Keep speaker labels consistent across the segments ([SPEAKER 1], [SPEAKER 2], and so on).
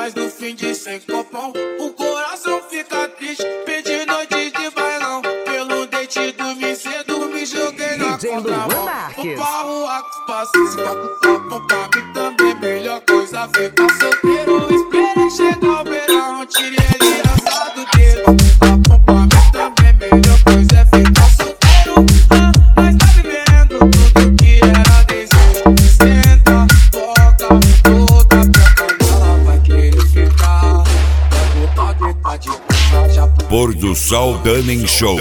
[SPEAKER 1] Mas no fim de 100 copão, o coração fica triste. Perdi noite de bailão, pelo dente dormi cedo, me joguei na contramão. O barro Acos passa, pra mim também melhor coisa ficar solteiro. Esperei chegar o verão, tirei ele assado dele. Pra mim também melhor coisa é ficar solteiro. Nós tá vivendo tudo que era desejo. Senta, toca, toda pra ela vai querer ficar.
[SPEAKER 2] Pôr do Sol Daning Show.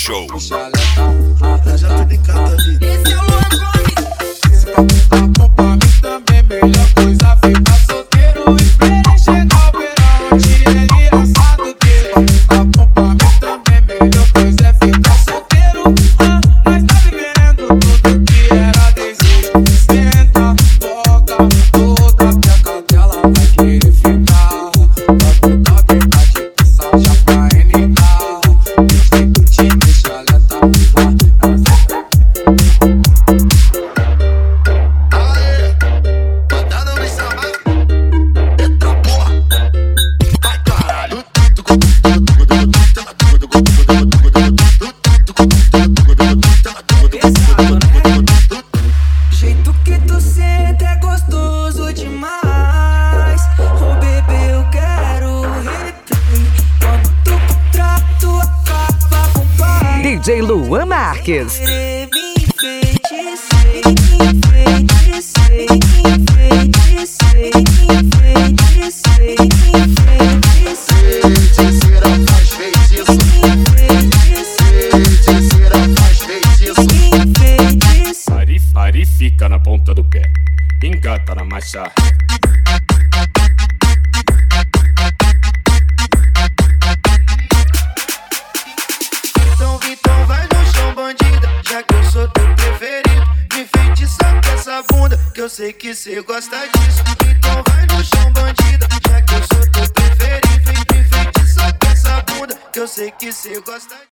[SPEAKER 3] Já tô brincando, vida.
[SPEAKER 4] Esse é o Luan Gomes.
[SPEAKER 1] Pra mim também melhor coisa ficar solteiro. Esperei chegar o verão, tirei ele assado dele. Pra mim também melhor coisa é ficar solteiro. Nós tá vivendo tudo que era desejo. Senta, toca, toda peca dela vai querer ficar. Pra botar verdade, essa já pra NK. Tem que te deixar alerta.
[SPEAKER 4] Jeito que tu senta é gostoso demais. Oh bebê, eu quero replay. Quando tu trato acaba com pai.
[SPEAKER 5] DJ Luan Marques.
[SPEAKER 4] Me enfeitiçei, enfeitiçei, enfeitiçei, enfeitiçei, enfeitiçei.
[SPEAKER 3] Feiticeira faz feitiço. Feiticeira faz feitiço.
[SPEAKER 6] Ari fica na ponta do pé, engata na marcha.
[SPEAKER 7] Então vai no chão, bandida, já que eu sou teu preferido. Me enfeitiça com essa bunda, que eu sei que cê gosta disso. Então vai no chão, bandida, já que eu sou teu preferido. Me enfeitiça com essa bunda, que eu sei que cê gosta disso.